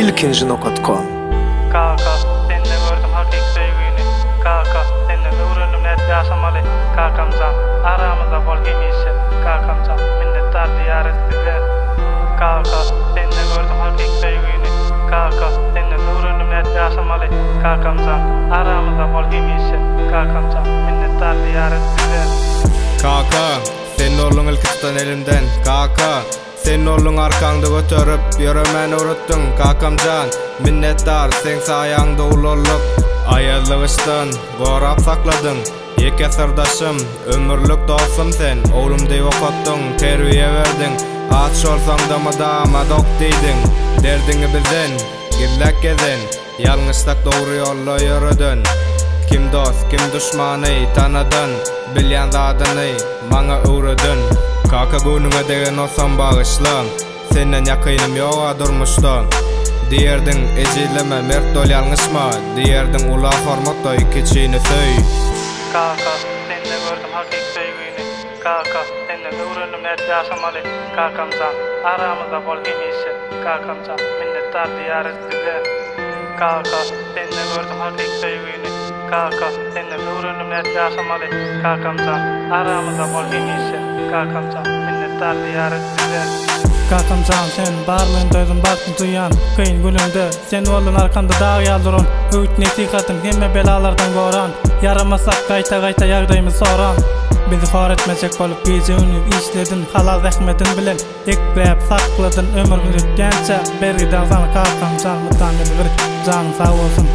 ilkinci.com. Kaka, seni gördüm hakik sevgini. Kaka, seni öğrendim net yaşamalı. Kakamcan, aramızda bol giymişi. Kakamcan, minnettar diyar ettiler. Kaka, seni gördüm hakik sevgini. Kaka, seni öğrendim net yaşamalı. Kakamcan, aramızda bol giymişi. Kakamcan, minnettar diyar ettiler. Kaka, senin oğlun ilkistan elimden. Kaka, senin oğlun arkanda götürüp yürümeni unuttun. Kakamcan, minnettar sen sayağında ulolluk. Ayarlığıştan gorap sakladın. Eke sırdaşım, ömürlük dostum sen. Oğlum deyip okuttun, terbiye verdin. Aç olsam da mı dama dok deydin. Derdini bizden, gillek gezen. Yanlışlık doğru yolla yürüdün. Kim dost, kim düşmanı tanıdın. Bilyan zadını, bana uğradın. Kaka gününe degen olsam bağışlan. Senden yakınım yoğa durmuştun. Diyerdin ecileme mert dol yanlışma. Diyerdin ula hormatda keçini söy. Kaka, seni gördüm hakik sevgini. Kaka, seni öğrendim net yaşamalı. Kakamcan, aramızda bol giymişi. Kakamcan, minnettar diyar ettiler. Kaka, seni gördüm hakik sevgini. Kaka, seni öğrendim net yaşamalı. Kakamcan, aramızda bol giymişi. Kakamcan, minnettar diyar ettiler. Kakamcan, sen barlığın dözün baktın duyan. Kıyın günümde sen oğlun arkanda dağ yaldırın. Öğüt nesihatın hemme belalardan goran. Yaramasak gayta yagdayımız soran. Bizi hor etmeyecek olup gece ünlü işledin. Halal rahmetin bilen ekleyip sakladın. Ömrümüzü gençe bergiden sana Kakamcan. Mutaneli bir canın sağ olsun.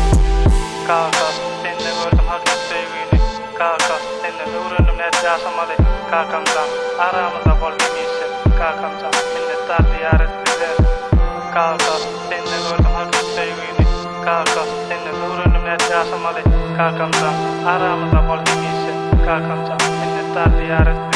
Kaka, seni gördüm hakik sevgini. Kaka, seni öğrendim net yaşamalı. Kakamcan, aramızda bol giymişi. Kakamcan, minnettar diyar ettiler. Kaka, seni gördüm hakik sevgini. Kaka, seni öğrendim net yaşamalı. Kakamcan, aramızda bol giymişi. Kakamcan, minnettar diyar ettiler.